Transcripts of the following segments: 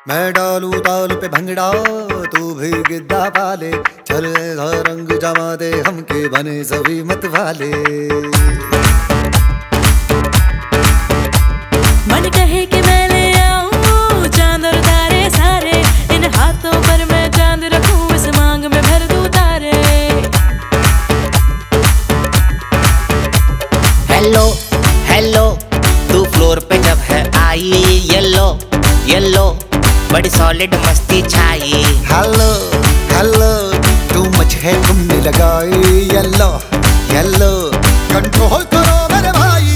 मैं डालू ताल पे भंगड़ा तू भी गिद्दा पाले, चलेगा रंग जमा दे हमके बने सभी मत वाले। मन कहे कि मैं ले आऊं चांद और तारे सारे, इन हाथों पर मैं चांद रखूं, इस मांग में भर दूं तारे। हेलो हेलो तू फ्लोर पे जब है आई, येलो येलो बड़ी सॉलिड मस्ती छाई। हेलो हेलो तू मच है तुमने लगाई, येलो येलो कंट्रोल करो मेरे भाई।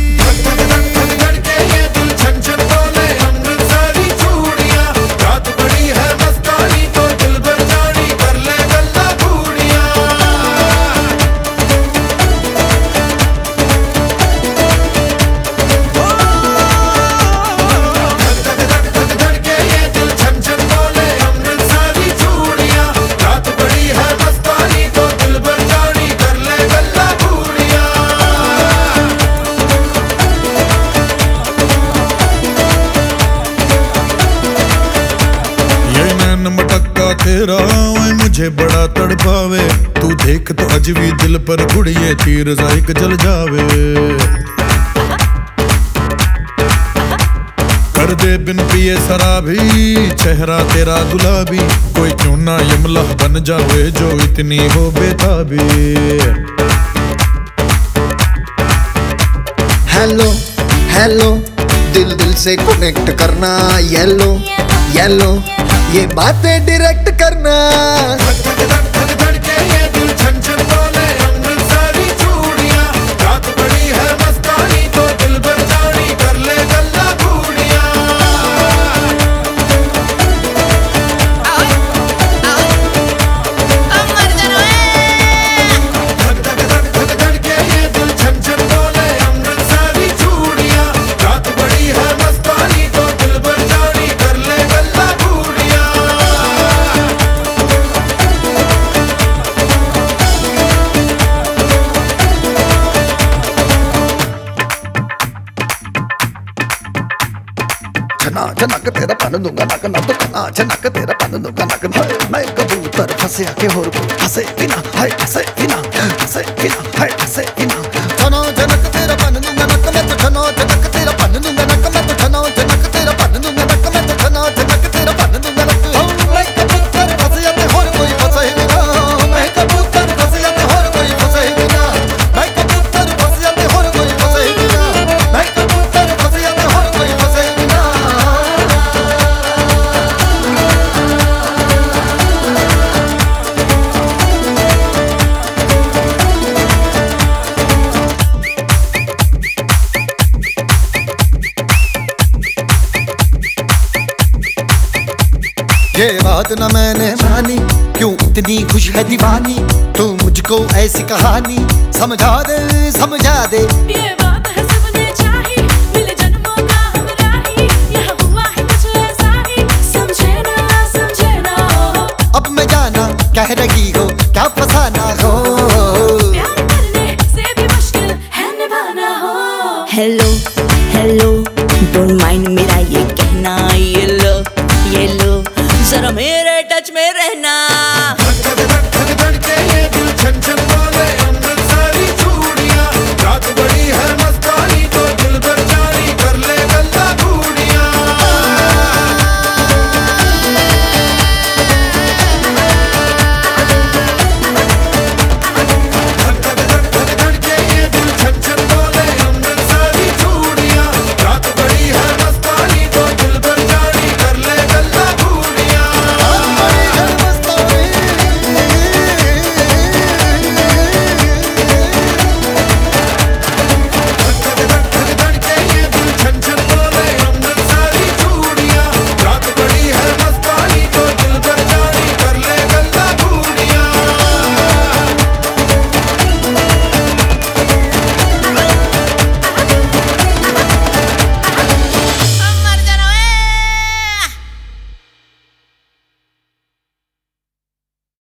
तेरा मुझे बड़ा तड़पावे, तू देख तो अजवी दिल पर गुड़िए तीर जायक जल जावे। कर दे बिन पिए शराबी चेहरा तेरा गुलाबी, कोई क्यों ना यमला बन जावे जो इतनी हो बेताबी। हेलो हेलो दिल दिल से कनेक्ट करना, येलो येलो ये बातें डायरेक्ट करना। चनक तेरा पन दूंगा नक ना तो कना, चनक तेरा पन दूंगा नक। मैं कबूतर फंसे आके और फंसे बिना, हाय फंसे बिना, फंसे बिना, हाय फंसे बिना। चनो चनक तेरा पन दूंगा नक मैं तो, चनो चनक तेरा पन दूंगा नक मैं तो, चनो चनक तेरा पन दूंगा नक मैं तो, चनो चनक तेरा पन दूंगा नक। मैं कबूतर फंसे आके और कोई फंसे बिना, मैं कबूतर फंसे आके और कोई फंसे बिना, मैं कबूतर फंसे आके और कोई फंसे बिना, मैं कबूतर फंसे आके और कोई फंसे बिना। ये बात न मैंने मानी, क्यों इतनी खुश है दीवानी, तू मुझको ऐसी कहानी समझा दे समझा दे। ये बात है सबने चाही, मिले जन्मों का हम राही, यहाँ हुआ है कुछ ऐसा ही, समझे ना हो। अब मैं जाना कह रही हो क्या फसाना हो, प्यार करने से भी मुश्किल है निभाना हो। हेलो हेलो डोंट माइंड मेरा